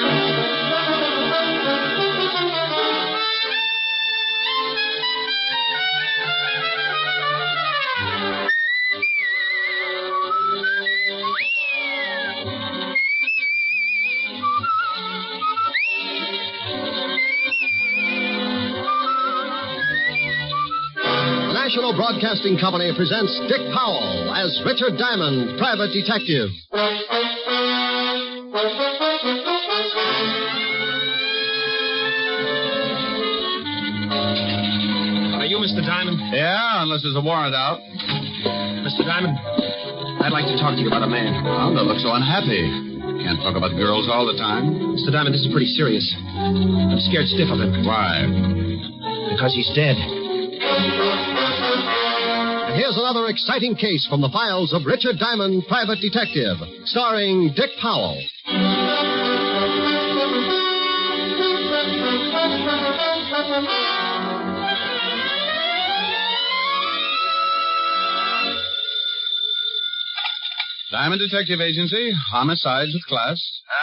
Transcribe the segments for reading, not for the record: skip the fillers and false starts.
National Broadcasting Company presents Dick Powell as Richard Diamond, Private Detective. Are you Mr. Diamond? Yeah, unless there's a warrant out. Mr. Diamond, I'd like to talk to you about a man. Oh, don't look so unhappy. Can't talk about girls all the time. Mr. Diamond, this is pretty serious. I'm scared stiff of him. Why? Because he's dead. Here's another exciting case from the files of Richard Diamond, Private Detective, starring Dick Powell. Diamond Detective Agency, homicides with class.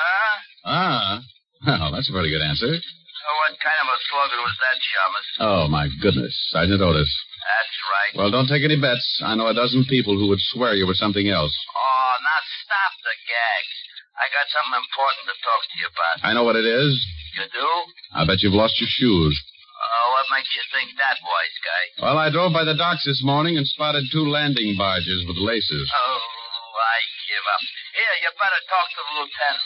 Well, that's a pretty good answer. So what kind of a slogan was that, Shamus? Oh, my goodness. Sergeant Otis. That's right. Well, don't take any bets. I know a dozen people who would swear you were something else. Oh, now stop the gags. I got something important to talk to you about. I know what it is. You do? I bet you've lost your shoes. What makes you think that, wise guy? Well, I drove by the docks this morning and spotted 2 landing barges with laces. Oh, I give up. Here, you better talk to the lieutenant.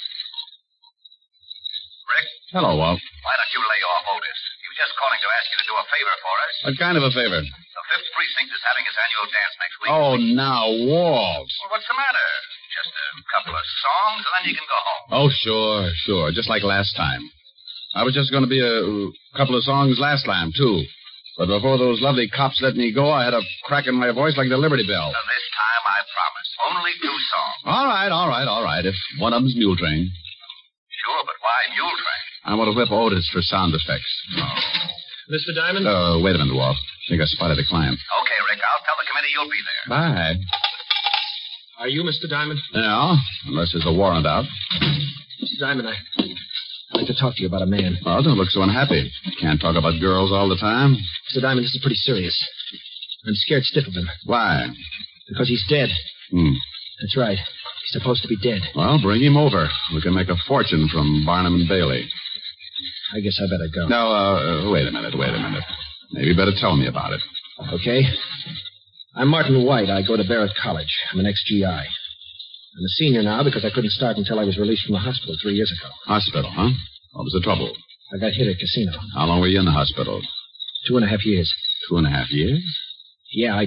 Rick? Hello, Walt. Why don't you lay off Otis? He was just calling to ask you to do a favor for us. What kind of a favor? The 5th Precinct is having its annual dance next week. Oh, now, Walt. Well, what's the matter? Just a couple of songs, and then you can go home. Oh, sure. Just like last time. I was just going to be a couple of songs last time, too. But before those lovely cops let me go, I had a crack in my voice like the Liberty Bell. Now, this time, I promise. Only 2 songs. All right. If one of them's Mule Train. Sure, but why Mule Train? I want to whip Otis for sound effects. Oh. Mr. Diamond? Wait a minute, Walt. I think I spotted a client. Okay, Rick, I'll tell the committee you'll be there. Bye. Are you Mr. Diamond? Yeah, unless there's a warrant out. Mr. Diamond, I'd like to talk to you about a man. Oh, don't look so unhappy. Can't talk about girls all the time. Mr. Diamond, this is pretty serious. I'm scared stiff of him. Why? Because he's dead. That's right. He's supposed to be dead. Well, bring him over. We can make a fortune from Barnum and Bailey. I guess I better go. No, wait a minute. Maybe you better tell me about it. Okay. I'm Martin White. I go to Barrett College. I'm an ex-GI. I'm a senior now because I couldn't start until I was released from the hospital 3 years ago. Hospital, huh? What was the trouble? I got hit at casino. How long were you in the hospital? 2.5 years. 2.5 years? Yeah,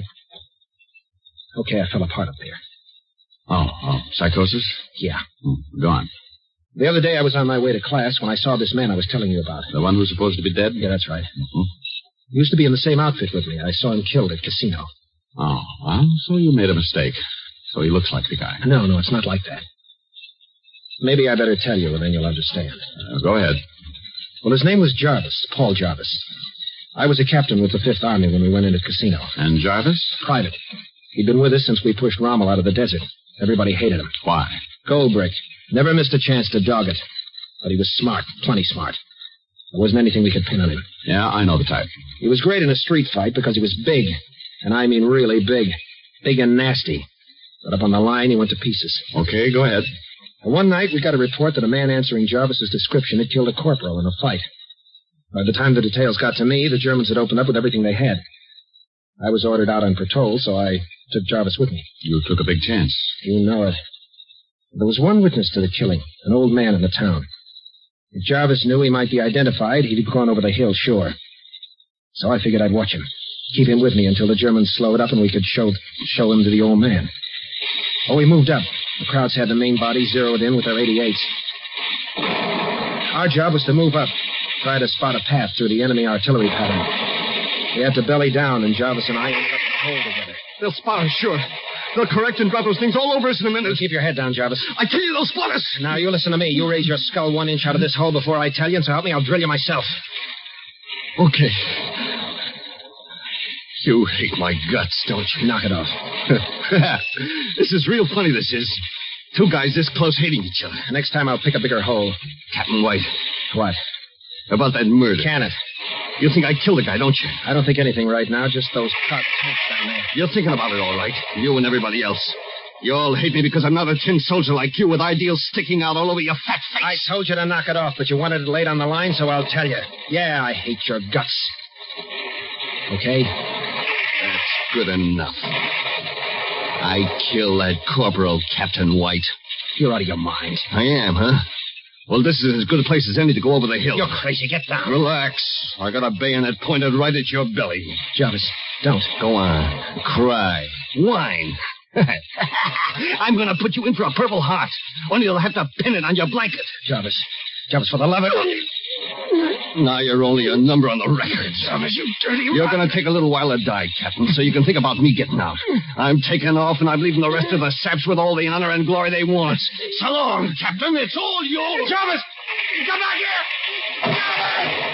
Okay, I fell apart up there. Oh, psychosis? Yeah. Go on. The other day I was on my way to class when I saw this man I was telling you about. The one who's supposed to be dead? Yeah, that's right. Mm-hmm. He used to be in the same outfit with me. I saw him killed at casino. Oh, well, so you made a mistake. So he looks like the guy. No, it's not like that. Maybe I better tell you, and then you'll understand. Go ahead. Well, his name was Jarvis, Paul Jarvis. I was a captain with the 5th Army when we went into casino. And Jarvis? Private. He'd been with us since we pushed Rommel out of the desert. Everybody hated him. Why? Gold brick. Never missed a chance to dog it. But he was smart, plenty smart. There wasn't anything we could pin on him. Yeah, I know the type. He was great in a street fight because he was big. And I mean really big. Big and nasty. But up on the line, he went to pieces. Okay, go ahead. And one night, we got a report that a man answering Jarvis's description had killed a corporal in a fight. By the time the details got to me, the Germans had opened up with everything they had. I was ordered out on patrol, so I took Jarvis with me. You took a big chance. You know it. There was one witness to the killing, an old man in the town. If Jarvis knew he might be identified, he'd have gone over the hill, sure. So I figured I'd watch him. Keep him with me until the Germans slowed up and we could show him to the old man. Oh, we moved up. The Krauts had the main body zeroed in with their 88s. Our job was to move up, try to spot a path through the enemy artillery pattern. We had to belly down, and Jarvis and I ended up in a hole together. They'll spot us, sure. They'll correct and drop those things all over us in a minute. Keep your head down, Jarvis. I tell you, they'll spot us. Now, you listen to me. You raise your skull 1 inch out of this hole before I tell you, and so help me, I'll drill you myself. Okay. You hate my guts, don't you? Knock it off. This is real funny, this is. Two guys this close hating each other. Next time I'll pick a bigger hole. Captain White, What? about that murder. Can it? You think I killed the guy, don't you? I don't think anything right now, just those top tanks down there. You're thinking about it all right. You and everybody else. You all hate me because I'm not a tin soldier like you with ideals sticking out all over your fat face. I told you to knock it off, but you wanted it laid on the line, so I'll tell you. Yeah, I hate your guts. Okay? That's good enough. I killed that Corporal Captain White. You're out of your mind. I am, huh? Well, this is as good a place as any to go over the hill. You're crazy. Get down. Relax. I got a bayonet pointed right at your belly. Jarvis, don't. Go on. Cry. Whine. I'm going to put you in for a Purple Heart. Only you'll have to pin it on your blanket. Jarvis, for the love of... Now you're only a number on the record. Jarvis, you dirty... You're going to take a little while to die, Captain, so you can think about me getting out. I'm taking off, and I'm leaving the rest of the saps with all the honor and glory they want. So long, Captain. It's all yours. Jarvis! Come back here! Jarvis!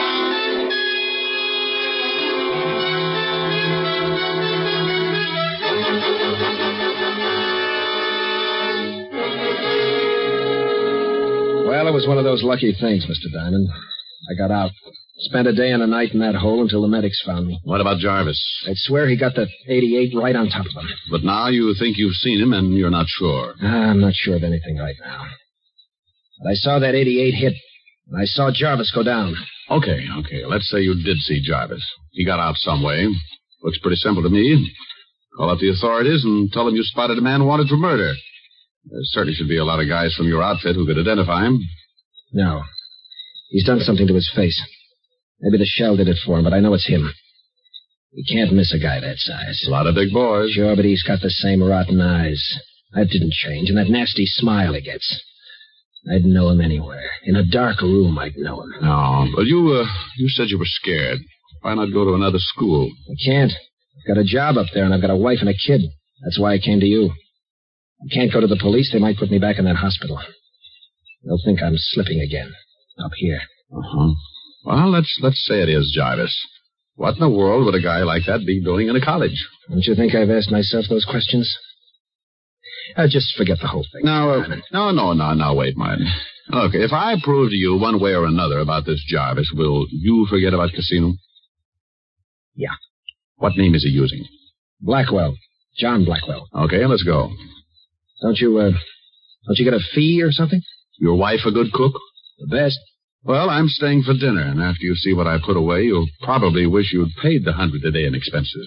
Well, it was one of those lucky things, Mr. Diamond. I got out. Spent a day and a night in that hole until the medics found me. What about Jarvis? I'd swear he got the 88 right on top of him. But now you think you've seen him, and you're not sure. I'm not sure of anything right now. But I saw that 88 hit, and I saw Jarvis go down. Okay. Let's say you did see Jarvis. He got out some way. Looks pretty simple to me. Call up the authorities and tell them you spotted a man wanted for murder. There certainly should be a lot of guys from your outfit who could identify him. No. He's done something to his face. Maybe the shell did it for him, but I know it's him. You can't miss a guy that size. A lot of big boys. Sure, but he's got the same rotten eyes. That didn't change, and that nasty smile he gets. I'd know him anywhere. In a dark room, I'd know him. No, but you said you were scared. Why not go to another school? I can't. I've got a job up there, and I've got a wife and a kid. That's why I came to you. I can't go to the police. They might put me back in that hospital. They'll think I'm slipping again. Up here. Uh-huh. Well, let's say it is Jarvis. What in the world would a guy like that be doing in a college? Don't you think I've asked myself those questions? Just forget the whole thing. No, wait, Martin. Look, if I prove to you one way or another about this Jarvis, will you forget about Casino? Yeah. What name is he using? Blackwell. John Blackwell. Okay, let's go. Don't you get a fee or something? Your wife a good cook? The best. Well, I'm staying for dinner, and after you see what I put away, you'll probably wish you'd paid the $100 a day in expenses.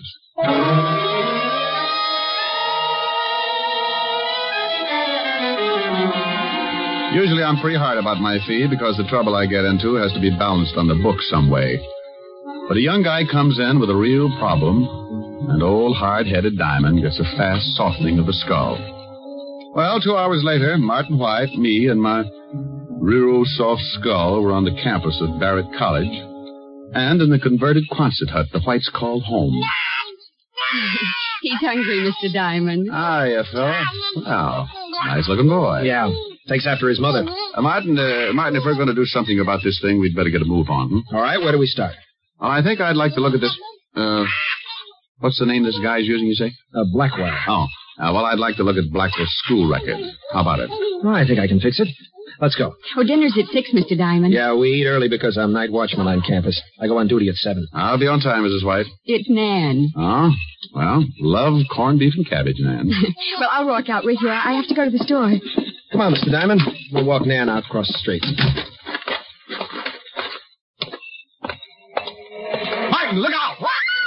Usually I'm pretty hard about my fee because the trouble I get into has to be balanced on the book some way. But a young guy comes in with a real problem, and old hard-headed Diamond gets a fast softening of the skull. Well, 2 hours later, Martin White, me, and my real soft skull were on the campus of Barrett College, and in the converted Quonset hut the Whites called home. He's hungry, Mr. Diamond. Hiya, fella. Well, nice-looking boy. Yeah, takes after his mother. Martin, if we're going to do something about this thing, we'd better get a move on. All right, where do we start? Well, I think I'd like to look at this, what's the name this guy's using, you say? Blackwell. Oh, well, I'd like to look at Blackwell's school record. How about it? Well, I think I can fix it. Let's go. Oh, dinner's at 6, Mr. Diamond. Yeah, we eat early because I'm night watchman on campus. I go on duty at 7. I'll be on time, Mrs. White. It's Nan. Oh, well, love corned beef and cabbage, Nan. Well, I'll walk out with you. I have to go to the store. Come on, Mr. Diamond. We'll walk Nan out across the street. Martin, look out!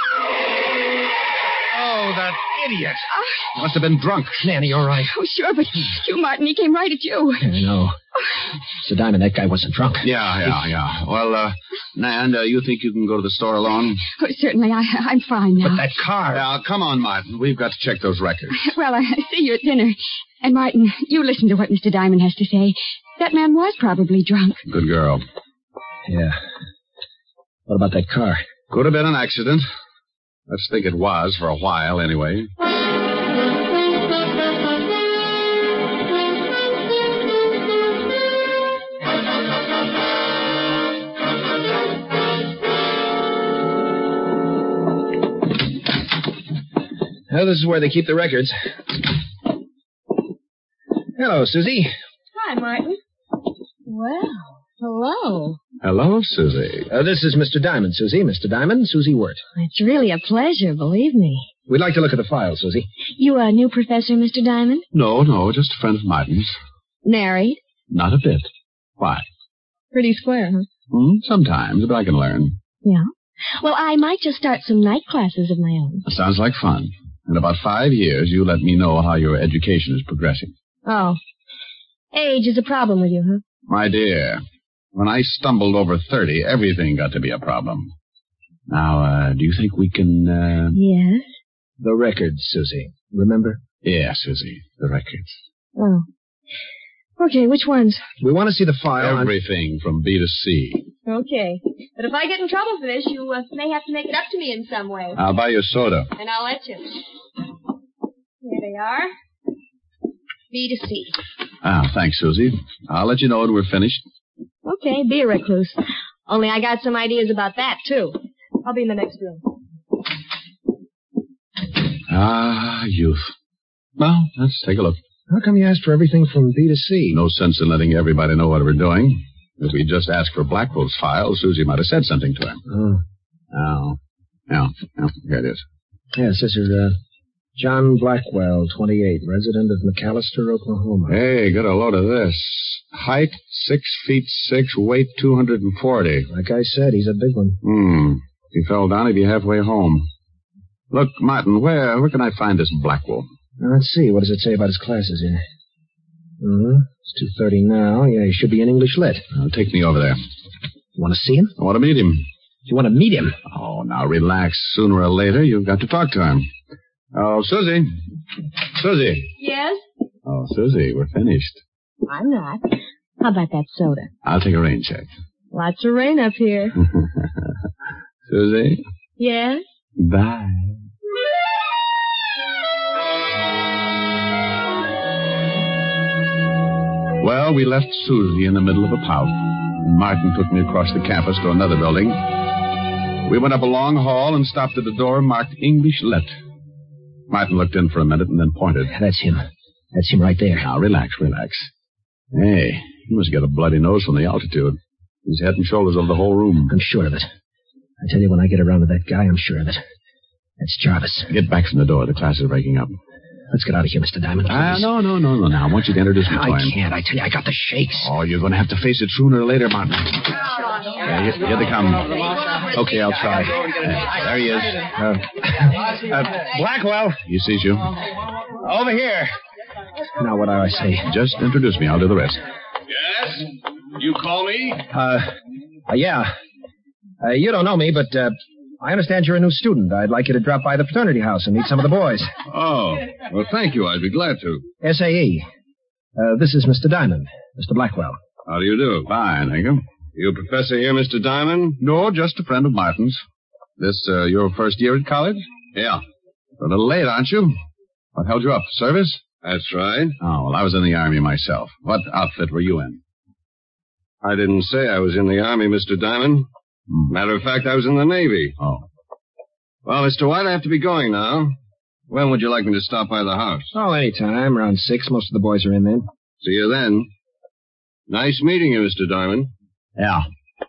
Oh, that idiot. Must have been drunk. Nanny, all right. Oh, sure, but you, Martin, he came right at you. I know. Mr. Diamond, that guy wasn't drunk. Yeah. Well, Nan, you think you can go to the store alone? Oh, certainly. I'm fine now. But that car... Yeah, come on, Martin. We've got to check those records. Well, I see you at dinner. And, Martin, you listen to what Mr. Diamond has to say. That man was probably drunk. Good girl. Yeah. What about that car? Could have been an accident. Let's think it was for a while, anyway. Well, this is where they keep the records. Hello, Susie. Hi, Martin. Well, hello. Hello, Susie. This is Mr. Diamond, Susie. Mr. Diamond, Susie Wirt. It's really a pleasure, believe me. We'd like to look at the file, Susie. You a new professor, Mr. Diamond? No, just a friend of Martin's. Married? Not a bit. Why? Pretty square, huh? Sometimes, but I can learn. Yeah. Well, I might just start some night classes of my own. That sounds like fun. In about 5 years, you let me know how your education is progressing. Oh. Age is a problem with you, huh? My dear, when I stumbled over 30, everything got to be a problem. Now, do you think we can, Yes? The records, Susie. Remember? Yeah, Susie, the records. Oh. Okay, which ones? We want to see the file. Everything from B to C. Okay. But if I get in trouble for this, you may have to make it up to me in some way. I'll buy you a soda. And I'll let you. Here they are. B to C. Thanks, Susie. I'll let you know when we're finished. Okay, be a recluse. Only I got some ideas about that, too. I'll be in the next room. Youth. Well, let's take a look. How come you asked for everything from B to C? No sense in letting everybody know what we're doing. If we just asked for Blackwell's file, Susie might have said something to him. Oh. Yeah, here it is. Yeah, it says here, John Blackwell, 28, resident of McAllister, Oklahoma. Hey, get a load of this. Height, 6'6", weight 240. Like I said, he's a big one. If he fell down, he'd be halfway home. Look, Martin, where can I find this Blackwell? Now, let's see. What does it say about his classes here? It's 2:30 now. Yeah, he should be in English Lit. Take me over there. You want to see him? I want to meet him. You want to meet him? Oh, now relax. Sooner or later, you've got to talk to him. Oh, Susie. Susie. Yes? Oh, Susie, we're finished. I'm not. How about that soda? I'll take a rain check. Lots of rain up here. Susie? Yes? Bye. Well, we left Susie in the middle of a pout. Martin took me across the campus to another building. We went up a long hall and stopped at a door marked English Lit. Martin looked in for a minute and then pointed. That's him. That's him right there. Now, relax. Hey, he must get a bloody nose from the altitude. He's head and shoulders over the whole room. I'm sure of it. I tell you, when I get around to that guy, I'm sure of it. That's Jarvis. Get back from the door. The class is breaking up. Let's get out of here, Mr. Diamond. No. Now, I want you to introduce me to him. I can't. I tell you, I got the shakes. Oh, you're going to have to face it sooner or later, Martin. Here they come. Okay, I'll try. There he is. Blackwell. He sees you. Over here. Now, what do I say? Just introduce me. I'll do the rest. Yes? You call me? Yeah. You don't know me, but I understand you're a new student. I'd like you to drop by the fraternity house and meet some of the boys. Oh, well, thank you. I'd be glad to. SAE. This is Mr. Diamond, Mr. Blackwell. How do you do? Fine, thank you. You a professor here, Mr. Diamond? No, just a friend of Martin's. This, your first year at college? Yeah. A little late, aren't you? What held you up? Service? That's right. Oh, well, I was in the Army myself. What outfit were you in? I didn't say I was in the Army, Mr. Diamond. Matter of fact, I was in the Navy. Oh. Well, Mr. White, I have to be going now. When would you like me to stop by the house? Oh, anytime. Around 6. Most of the boys are in then. See you then. Nice meeting you, Mr. Diamond. Yeah.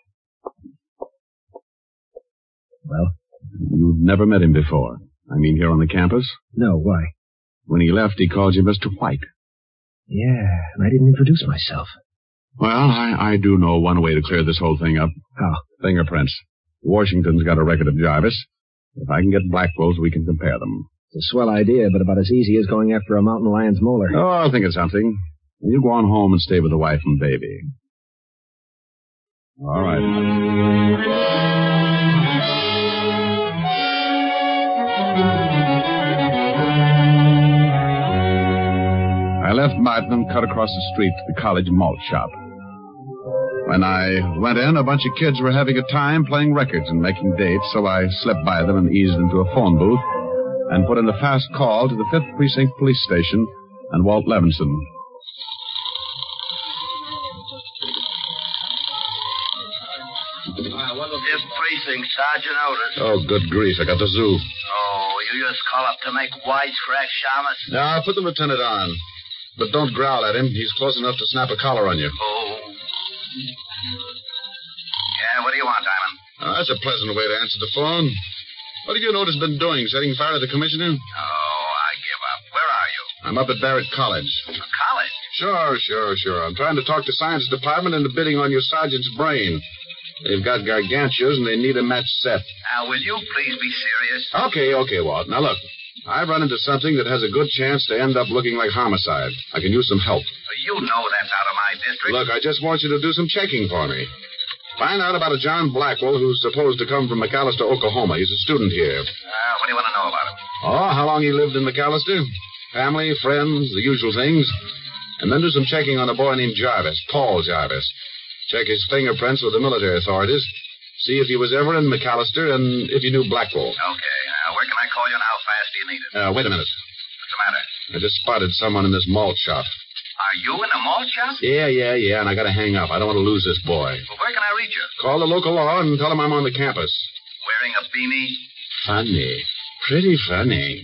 Well? You've never met him before. I mean, here on the campus? No, why? When he left, he called you Mr. White. Yeah, and I didn't introduce myself. Well, I do know one way to clear this whole thing up. How? Fingerprints. Washington's got a record of Jarvis. If I can get Blackwell's, we can compare them. It's a swell idea, but about as easy as going after a mountain lion's molar. Oh, I'll think of something. You go on home and stay with the wife and baby. All right. I left Martin and cut across the street to the college malt shop. When I went in, a bunch of kids were having a time playing records and making dates, so I slipped by them and eased into a phone booth and put in a fast call to the 5th Precinct Police Station and Walt Levinson. Fifth Precinct, Sergeant Otis. Oh, good grief. I got the zoo. Oh, you just call up to make wisecrack, Shamus? Now, put the lieutenant on. But don't growl at him. He's close enough to snap a collar on you. Oh. Yeah, what do you want, Diamond? That's a pleasant way to answer the phone. What have you noticed been doing? Setting fire to the commissioner? Oh, I give up. Where are you? I'm up at Barrett College. College? Sure. I'm trying to talk the science department into bidding on your sergeant's brain. They've got gargantuas and they need a match set. Now, will you please be serious? Okay, Walt. Now, look. I've run into something that has a good chance to end up looking like homicide. I can use some help. You know that's out of my district. Look, I just want you to do some checking for me. Find out about a John Blackwell who's supposed to come from McAllister, Oklahoma. He's a student here. What do you want to know about him? Oh, how long he lived in McAllister? Family, friends, the usual things. And then do some checking on a boy named Jarvis, Paul Jarvis. Check his fingerprints with the military authorities. See if he was ever in McAllister and if he knew Blackwell. Okay. Where can I call you and how fast do you need it? Wait a minute. What's the matter? I just spotted someone in this malt shop. Are you in a malt shop? Yeah, and I gotta hang up. I don't want to lose this boy. Well, where can I reach you? Call the local law and tell him I'm on the campus. Wearing a beanie? Funny. Pretty funny.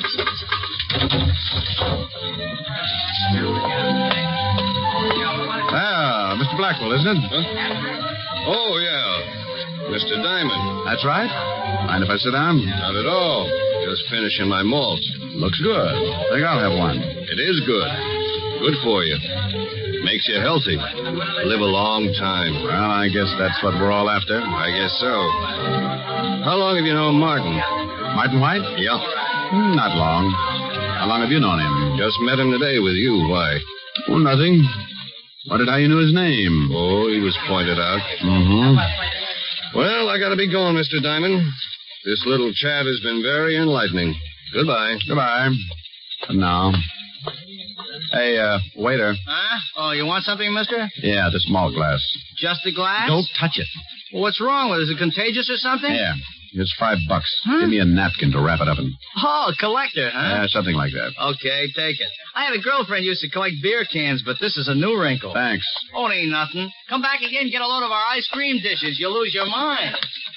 Mr. Blackwell, isn't it? Huh? Oh, yeah. Mr. Diamond. That's right. Mind if I sit down? Not at all. Just finishing my malt. Looks good. Think I'll have one. It is good. Good for you. Makes you healthy. Live a long time. Well, I guess that's what we're all after. I guess so. How long have you known Martin? Martin White? Yeah. Not long. How long have you known him? Just met him today with you. Why? Oh, nothing. Wondered how you knew his name. Oh, he was pointed out. Mm-hmm. Well, I gotta be going, Mr. Diamond. This little chat has been very enlightening. Goodbye. Goodbye. Now. Hey, waiter. Huh? Oh, you want something, mister? Yeah, the small glass. Just a glass? Don't touch it. Well, what's wrong with it? Is it contagious or something? Yeah. It's $5. Huh? Give me a napkin to wrap it up in. Oh, a collector, huh? Yeah, something like that. Okay, take it. I had a girlfriend who used to collect beer cans, but this is a new wrinkle. Thanks. Oh, it ain't nothing. Come back again, get a load of our ice cream dishes. You'll lose your mind.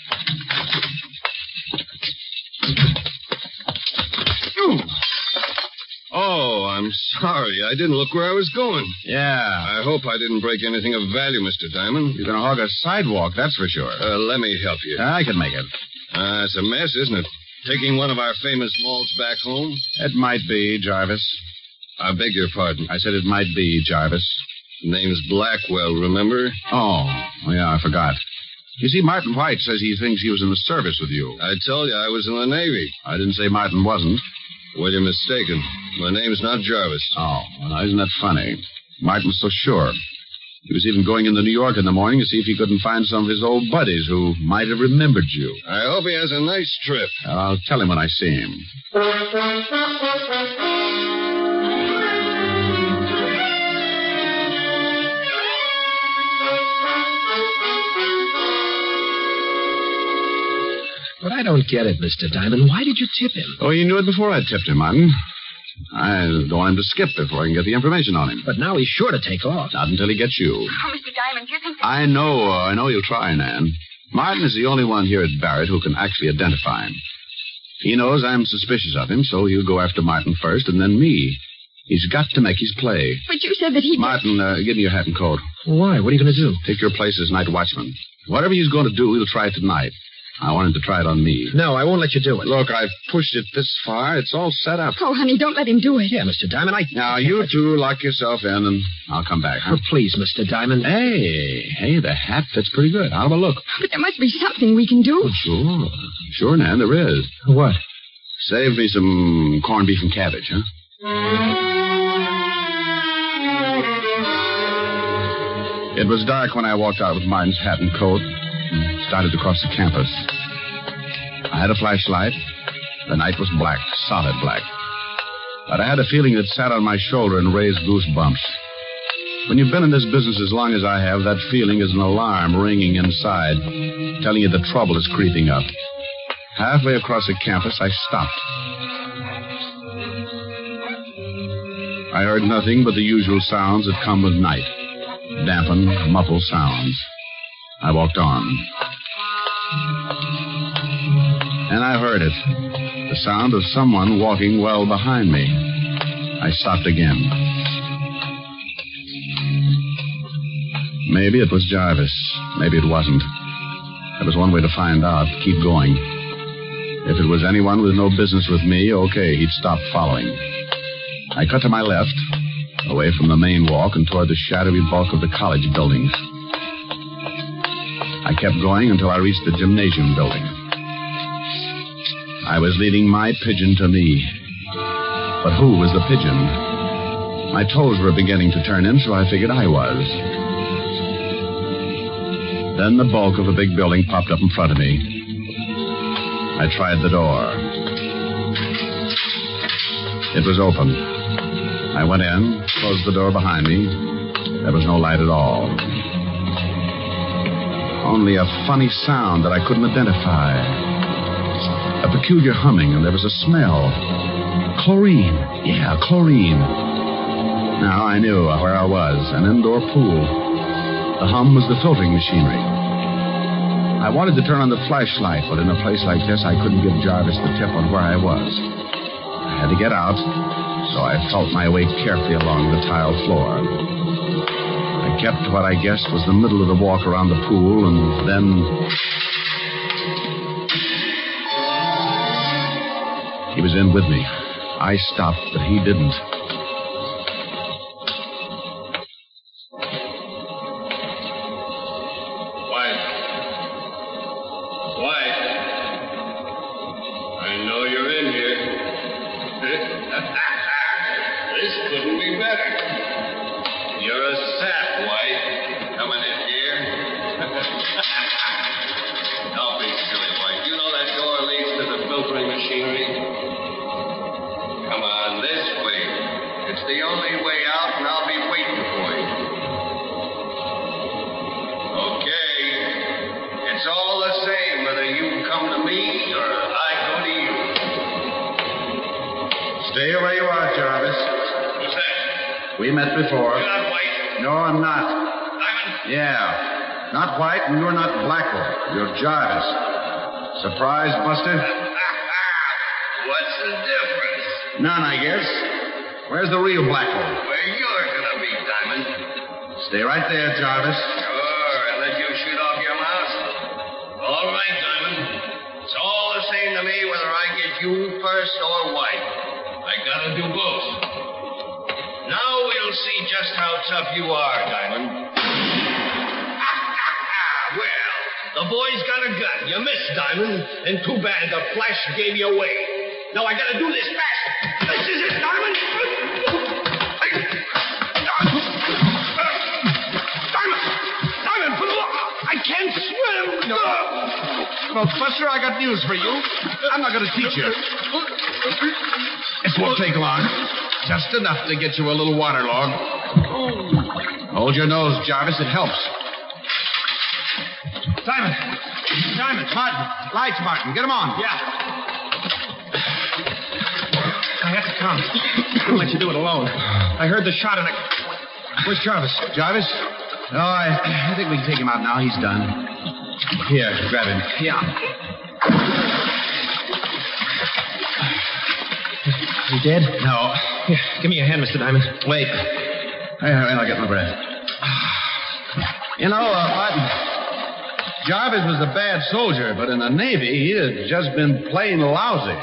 Oh, I'm sorry. I didn't look where I was going. Yeah. I hope I didn't break anything of value, Mr. Diamond. You're going to hog a sidewalk, that's for sure. Let me help you. I can make it. It's a mess, isn't it? Taking one of our famous malts back home? It might be, Jarvis. I beg your pardon. I said it might be, Jarvis. Name's Blackwell, remember? Oh, yeah, I forgot. You see, Martin White says he thinks he was in the service with you. I told you I was in the Navy. I didn't say Martin wasn't. Well, you're mistaken. My name's not Jarvis. Oh, well, now, isn't that funny? Martin's so sure. He was even going into New York in the morning to see if he couldn't find some of his old buddies who might have remembered you. I hope he has a nice trip. I'll tell him when I see him. But I don't get it, Mr. Diamond. Why did you tip him? Oh, you knew it before I tipped him, Martin. I don't want him to skip before I can get the information on him. But now he's sure to take off. Not until he gets you. Oh, Mr. Diamond, do you think that... I know you'll try, Nan. Martin is the only one here at Barrett who can actually identify him. He knows I'm suspicious of him, so he'll go after Martin first and then me. He's got to make his play. But you said that he... Martin, give me your hat and coat. Why? What are you going to do? Take your place as night watchman. Whatever he's going to do, he'll try it tonight. I want him to try it on me. No, I won't let you do it. Look, I've pushed it this far. It's all set up. Oh, honey, don't let him do it. Yeah, Mr. Diamond, Now, you two lock yourself in, and I'll come back, huh? Oh, please, Mr. Diamond. Hey, the hat fits pretty good. How about a look? But there must be something we can do. Oh, sure, Nan, there is. What? Save me some corned beef and cabbage, huh? It was dark when I walked out with Martin's hat and coat and started across the campus. I had a flashlight. The night was black, solid black. But I had a feeling that sat on my shoulder and raised goosebumps. When you've been in this business as long as I have, that feeling is an alarm ringing inside, telling you the trouble is creeping up. Halfway across the campus, I stopped. I heard nothing but the usual sounds that come with night. Dampened, muffled sounds. I walked on. And I heard it. The sound of someone walking well behind me. I stopped again. Maybe it was Jarvis. Maybe it wasn't. There was one way to find out. Keep going. If it was anyone with no business with me, okay, he'd stop following. I cut to my left, away from the main walk and toward the shadowy bulk of the college buildings. I kept going until I reached the gymnasium building. I was leading my pigeon to me. But who was the pigeon? My toes were beginning to turn in, so I figured I was. Then the bulk of the big building popped up in front of me. I tried the door. It was open. I went in, closed the door behind me. There was no light at all. Only a funny sound that I couldn't identify. A peculiar humming, and there was a smell. Chlorine. Yeah, chlorine. Now I knew where I was, an indoor pool. The hum was the filtering machinery. I wanted to turn on the flashlight, but in a place like this, I couldn't give Jarvis the tip on where I was. I had to get out, so I felt my way carefully along the tile floor. I kept what I guessed was the middle of the walk around the pool, and then... He was in with me. I stopped, but he didn't. Stay where you are, Jarvis. Who's that? We met before. You're not White. No, I'm not. Diamond? Yeah. Not White, and you're not Blackwell. You're Jarvis. Surprised, Buster? What's the difference? None, I guess. Where's the real Blackwell? Where you're gonna be, Diamond. Stay right there, Jarvis. Sure, and let you shoot off your mouth. All right, Diamond. It's all the same to me whether I get you first or White. I gotta do both. Now we'll see just how tough you are, Diamond. Well, the boy's got a gun. You missed, Diamond. And too bad the flash gave you away. Now I gotta do this fast. This is it, Diamond. Diamond, for the law. I can't swim. Well, Buster, I got news for you. I'm not going to teach you. This won't take long. Just enough to get you a little waterlogged. Hold your nose, Jarvis. It helps. Simon. Martin. Lights, Martin. Get them on. Yeah. I have to come. I couldn't let you do it alone. I heard the shot and I... Where's Jarvis? Jarvis? Oh, I think we can take him out now. He's done. Here, grab him. Yeah. Is he dead? No. Here, give me your hand, Mr. Diamond. Wait. I'll get my breath. You know, Martin, Jarvis was a bad soldier, but in the Navy, he'd have just been plain lousy.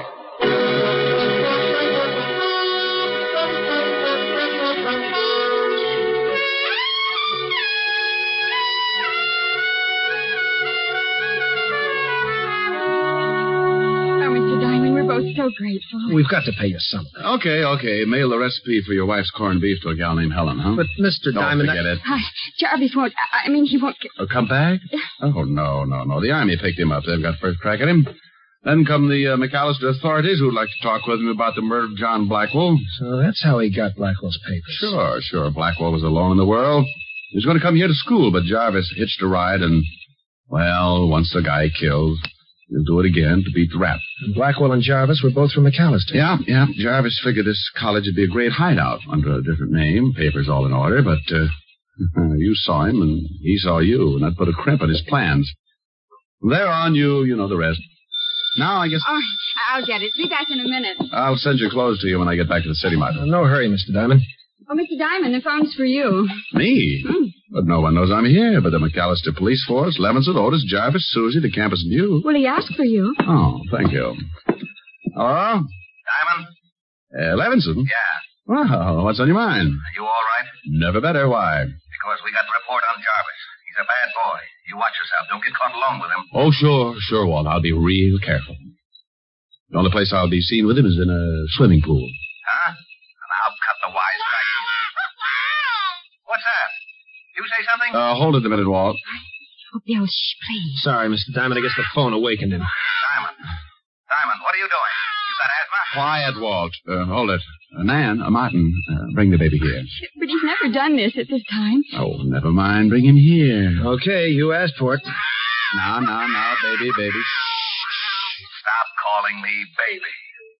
So grateful. We've got to pay you something. Okay. Mail the recipe for your wife's corned beef to a gal named Helen, huh? But, Mr. Diamond... Don't forget it. Jarvis won't... he won't... Come back? Oh, no. The Army picked him up. They've got first crack at him. Then come the McAllister authorities who'd like to talk with him about the murder of John Blackwell. So that's how he got Blackwell's papers. Sure. Blackwell was alone in the world. He was going to come here to school, but Jarvis hitched a ride and... Well, once the guy killed... He'll do it again to beat the rap. And Blackwell and Jarvis were both from McAllister. Yeah. Jarvis figured this college would be a great hideout under a different name, papers all in order, but you saw him and he saw you, and that put a crimp in his plans. From there on, you know the rest. Now, I guess... Oh, I'll get it. Be back in a minute. I'll send your clothes to you when I get back to the city, Martin. No hurry, Mr. Diamond. Oh, Mr. Diamond, the phone's for you. Me? But no one knows I'm here but the McAllister Police Force, Levinson, Otis, Jarvis, Susie, the campus and you. Well, he asked for you. Oh, thank you. Hello? Diamond? Levinson? Yeah. Well, what's on your mind? Are you all right? Never better. Why? Because we got the report on Jarvis. He's a bad boy. You watch yourself. Don't get caught alone with him. Oh, sure, Walt. I'll be real careful. The only place I'll be seen with him is in a swimming pool. Huh? And I'll cut the wisecrack. What's that? You say something? Hold it a minute, Walt. Oh, Bill, shh, please. Sorry, Mr. Diamond. I guess the phone awakened him. Diamond, what are you doing? You got asthma? Quiet, Walt. Hold it. Nan, Martin, bring the baby here. But he's never done this at this time. Oh, never mind. Bring him here. Okay, you asked for it. Now, baby. Stop calling me baby.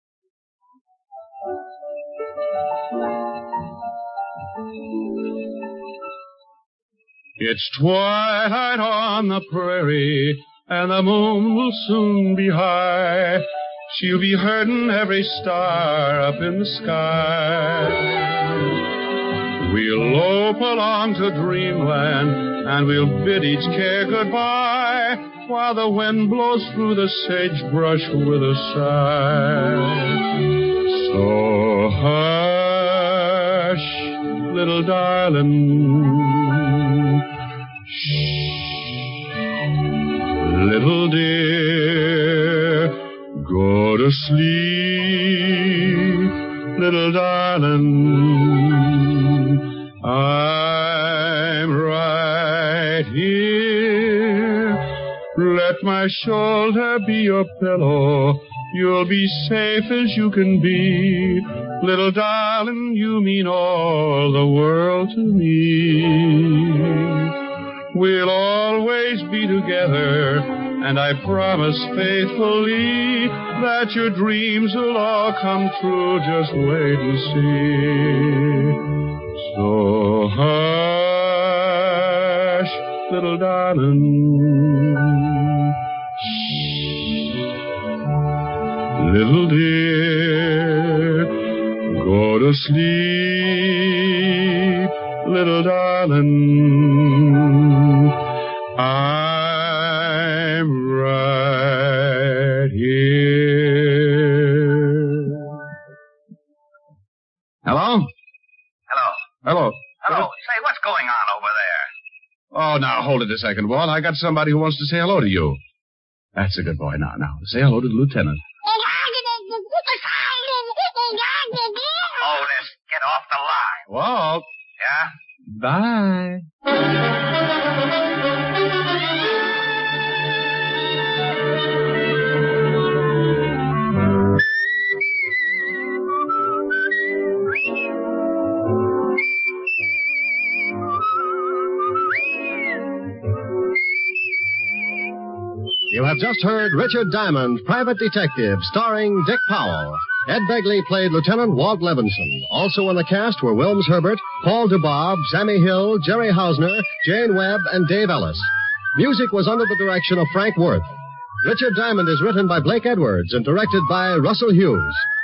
It's twilight on the prairie, and the moon will soon be high. She'll be herding every star up in the sky. We'll lope along to dreamland, and we'll bid each care goodbye, while the wind blows through the sagebrush with a sigh. So hush, little darling. Little dear, go to sleep, little darling. I'm right here. Let my shoulder be your pillow. You'll be safe as you can be. Little darling, you mean all the world to me. We'll always be together, and I promise faithfully that your dreams will all come true. Just wait and see. So hush, little darling. Little dear, go to sleep, little darling. I'm right here. Hello? Hello. Say, what's going on over there? Oh, now, hold it a second, Walt. I got somebody who wants to say hello to you. That's a good boy. Now, say hello to the lieutenant. Otis, get off the line. Walt. Yeah? Bye. You have just heard Richard Diamond, Private Detective, starring Dick Powell. Ed Begley played Lieutenant Walt Levinson. Also in the cast were Wilms Herbert, Paul DeBob, Sammy Hill, Jerry Hausner, Jane Webb, and Dave Ellis. Music was under the direction of Frank Worth. Richard Diamond is written by Blake Edwards and directed by Russell Hughes.